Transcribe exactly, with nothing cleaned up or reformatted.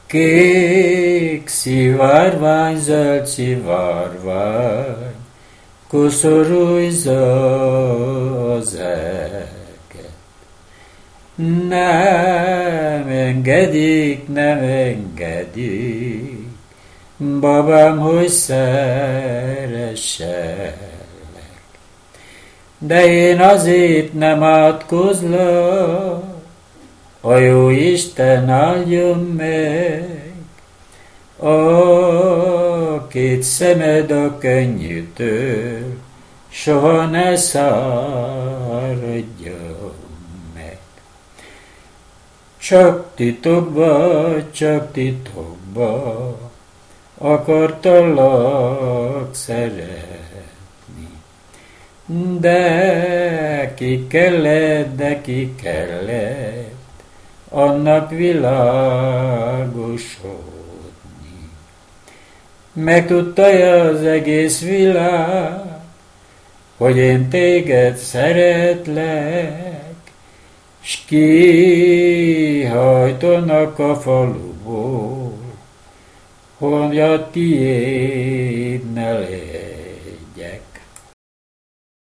Kék szivárvány, zöld szivárvány, koszorújza az eget. Nem engedik, nem engedik, babám, hogy szeresselek. De én azért nem átkozlak, a jó Isten áldjon meg, a két szemed a könnyűtől soha ne száradjon meg. Csak titokba, csak titokba akartalak szeretni, de ki kellett, de ki kellett annak világosodni. Megtudta az egész világ, hogy én téged szeretlek, s kihajtanak a faluból, hogy a tiéd ne legyen.